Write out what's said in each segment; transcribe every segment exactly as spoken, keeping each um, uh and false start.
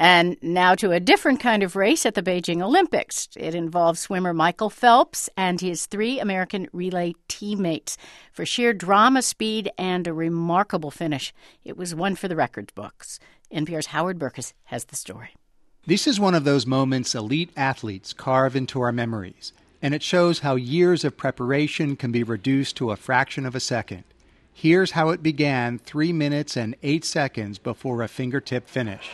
And now to a different kind of race at the Beijing Olympics. It involves swimmer Michael Phelps and his three American relay teammates for sheer drama, speed, and a remarkable finish. It was one for the records books. N P R's Howard Burkus has the story. This is one of those moments elite athletes carve into our memories, and it shows how years of preparation can be reduced to a fraction of a second. Here's how it began three minutes and eight seconds before a fingertip finish.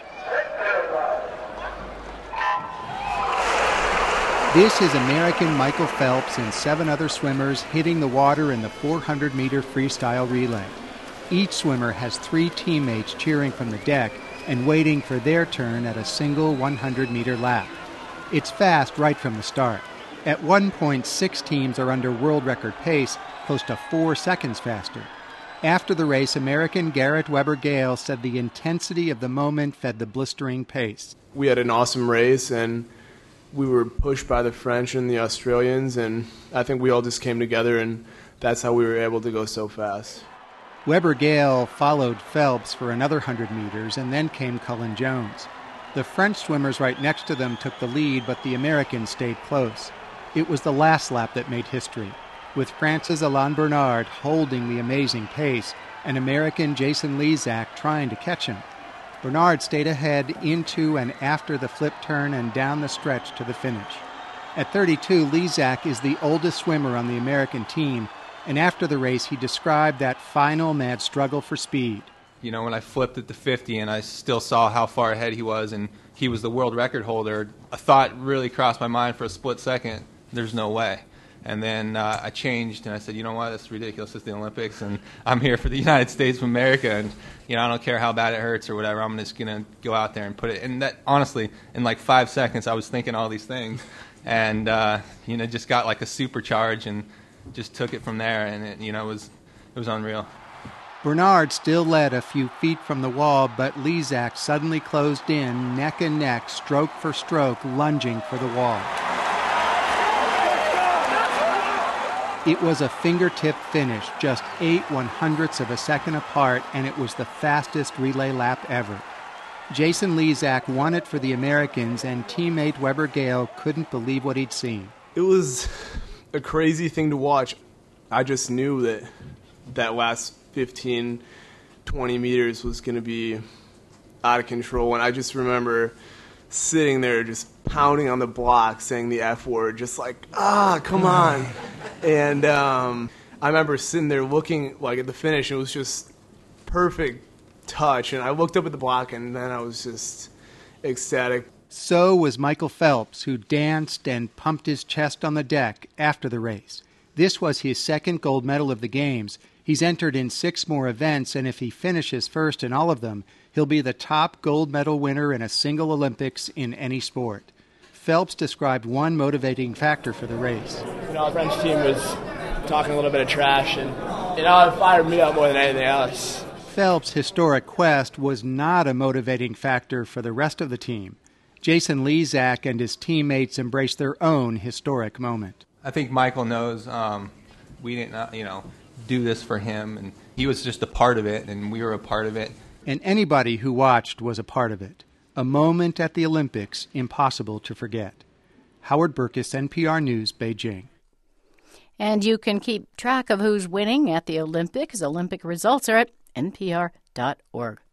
This is American Michael Phelps and seven other swimmers hitting the water in the four hundred meter freestyle relay. Each swimmer has three teammates cheering from the deck and waiting for their turn at a single one hundred meter lap. It's fast right from the start. At one point, six teams are under world record pace, close to four seconds faster. After the race, American Garrett Weber-Gale said the intensity of the moment fed the blistering pace. We had an awesome race, and we were pushed by the French and the Australians, and I think we all just came together, and that's how we were able to go so fast. Weber-Gale followed Phelps for another one hundred meters, and then came Cullen Jones. The French swimmers right next to them took the lead, but the Americans stayed close. It was the last lap that made history, with France's Alain Bernard holding the amazing pace and American Jason Lezak trying to catch him. Bernard stayed ahead into and after the flip turn and down the stretch to the finish. At thirty-two, Lezak is the oldest swimmer on the American team, and after the race he described that final mad struggle for speed. You know, when I flipped at the fifty and I still saw how far ahead he was and he was the world record holder, a thought really crossed my mind for a split second, there's no way. And then uh, I changed and I said, you know what, that's ridiculous. It's the Olympics and I'm here for the United States of America, and you know, I don't care how bad it hurts or whatever. I'm just going to go out there and put it. And that, honestly, in like five seconds, I was thinking all these things, and uh, you know, just got like a supercharge and just took it from there. And it, you know, it was it was unreal. Bernard still led a few feet from the wall, but Lezak suddenly closed in, neck and neck, stroke for stroke, lunging for the wall. It was a fingertip finish, just eight one-hundredths of a second apart, and it was the fastest relay lap ever. Jason Lezak won it for the Americans, and teammate Weber-Gale couldn't believe what he'd seen. It was a crazy thing to watch. I just knew that that last fifteen, twenty meters was going to be out of control, and I just remember sitting there just pounding on the block saying the F word, just like, ah, come on. And um, I remember sitting there looking like at the finish, and it was just perfect touch, and I looked up at the block, and then I was just ecstatic. So was Michael Phelps, who danced and pumped his chest on the deck after the race. This was his second gold medal of the Games. He's entered in six more events, and if he finishes first in all of them, he'll be the top gold medal winner in a single Olympics in any sport. Phelps described one motivating factor for the race. You know, our French team was talking a little bit of trash, and you know, it fired me up more than anything else. Phelps' historic quest was not a motivating factor for the rest of the team. Jason Lezak and his teammates embraced their own historic moment. I think Michael knows um, we didn't, uh, you know, do this for him, and he was just a part of it, and we were a part of it. And anybody who watched was a part of it. A moment at the Olympics impossible to forget. Howard Burkus, N P R News, Beijing. And you can keep track of who's winning at the Olympics. Olympic results are at N P R dot org.